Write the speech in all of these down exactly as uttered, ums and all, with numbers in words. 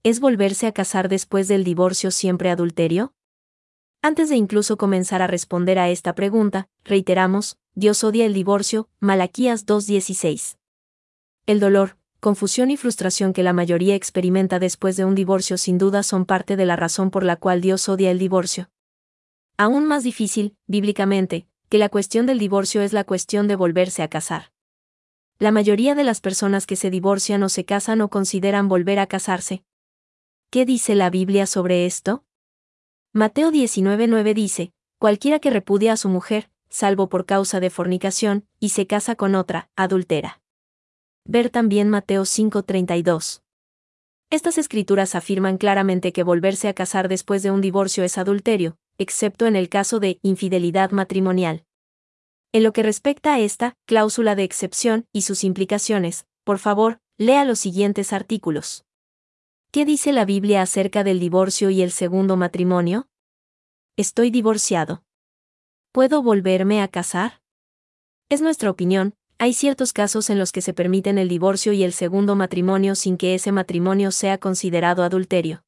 ¿Es volverse a casar después del divorcio siempre adulterio? Antes de incluso comenzar a responder a esta pregunta, reiteramos, Dios odia el divorcio, Malaquías dos dieciséis. El dolor, confusión y frustración que la mayoría experimenta después de un divorcio sin duda son parte de la razón por la cual Dios odia el divorcio. Aún más difícil, bíblicamente, que la cuestión del divorcio es la cuestión de volverse a casar. La mayoría de las personas que se divorcian o se casan o consideran volver a casarse. ¿Qué dice la Biblia sobre esto? Mateo diecinueve nueve dice, cualquiera que repudia a su mujer, salvo por causa de fornicación, y se casa con otra, adultera. Ver también Mateo cinco treinta y dos. Estas escrituras afirman claramente que volverse a casar después de un divorcio es adulterio, excepto en el caso de infidelidad matrimonial. En lo que respecta a esta cláusula de excepción y sus implicaciones, por favor, lea los siguientes artículos. ¿Qué dice la Biblia acerca del divorcio y el segundo matrimonio? Estoy divorciado. ¿Puedo volverme a casar? Es nuestra opinión, hay ciertos casos en los que se permiten el divorcio y el segundo matrimonio sin que ese matrimonio sea considerado adulterio.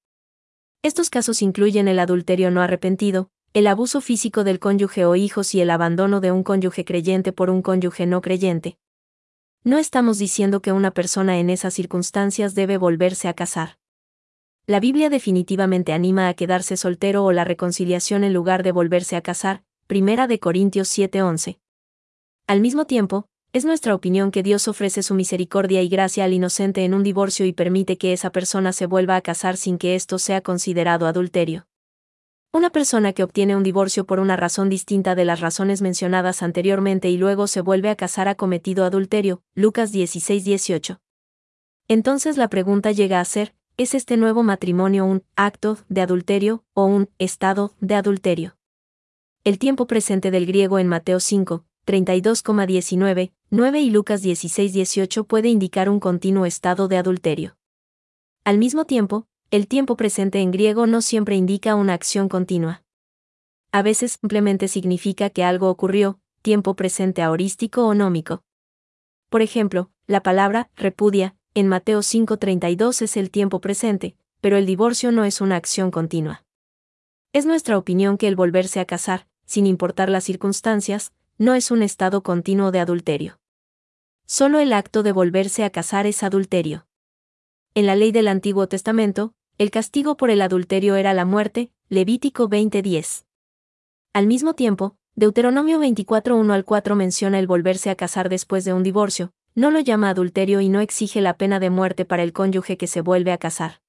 Estos casos incluyen el adulterio no arrepentido, el abuso físico del cónyuge o hijos y el abandono de un cónyuge creyente por un cónyuge no creyente. No estamos diciendo que una persona en esas circunstancias debe volverse a casar. La Biblia definitivamente anima a quedarse soltero o la reconciliación en lugar de volverse a casar, Primera de Corintios siete once. Al mismo tiempo, es nuestra opinión que Dios ofrece su misericordia y gracia al inocente en un divorcio y permite que esa persona se vuelva a casar sin que esto sea considerado adulterio. Una persona que obtiene un divorcio por una razón distinta de las razones mencionadas anteriormente y luego se vuelve a casar ha cometido adulterio, Lucas dieciséis dieciocho. Entonces la pregunta llega a ser, ¿es este nuevo matrimonio un acto de adulterio o un estado de adulterio? El tiempo presente del griego en Mateo cinco, treinta y dos a diecinueve, nueve y Lucas dieciséis dieciocho puede indicar un continuo estado de adulterio. Al mismo tiempo, el tiempo presente en griego no siempre indica una acción continua. A veces simplemente significa que algo ocurrió, tiempo presente aorístico o nómico. Por ejemplo, la palabra repudia en Mateo cinco treinta y dos es el tiempo presente, pero el divorcio no es una acción continua. Es nuestra opinión que el volverse a casar, sin importar las circunstancias, no es un estado continuo de adulterio. Solo el acto de volverse a casar es adulterio. En la ley del Antiguo Testamento, el castigo por el adulterio era la muerte, Levítico veinte diez. Al mismo tiempo, Deuteronomio veinticuatro uno al cuatro menciona el volverse a casar después de un divorcio, no lo llama adulterio y no exige la pena de muerte para el cónyuge que se vuelve a casar.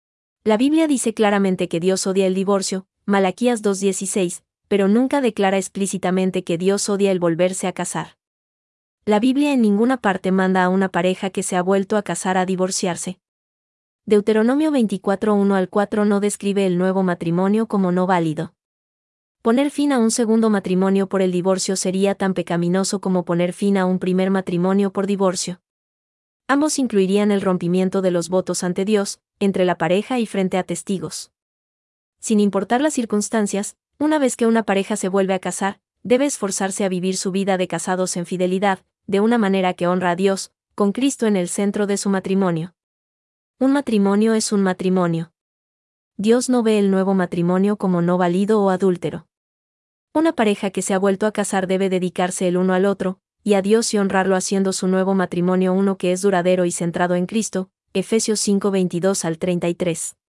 La Biblia dice claramente que Dios odia el divorcio, Malaquías dos dieciséis, pero nunca declara explícitamente que Dios odia el volverse a casar. La Biblia en ninguna parte manda a una pareja que se ha vuelto a casar a divorciarse. Deuteronomio veinticuatro uno al cuatro no describe el nuevo matrimonio como no válido. Poner fin a un segundo matrimonio por el divorcio sería tan pecaminoso como poner fin a un primer matrimonio por divorcio. Ambos incluirían el rompimiento de los votos ante Dios, entre la pareja y frente a testigos. Sin importar las circunstancias, una vez que una pareja se vuelve a casar, debe esforzarse a vivir su vida de casados en fidelidad, de una manera que honra a Dios, con Cristo en el centro de su matrimonio. Un matrimonio es un matrimonio. Dios no ve el nuevo matrimonio como no válido o adúltero. Una pareja que se ha vuelto a casar debe dedicarse el uno al otro, y a Dios y honrarlo haciendo su nuevo matrimonio uno que es duradero y centrado en Cristo, Efesios cinco veintidós al treinta y tres.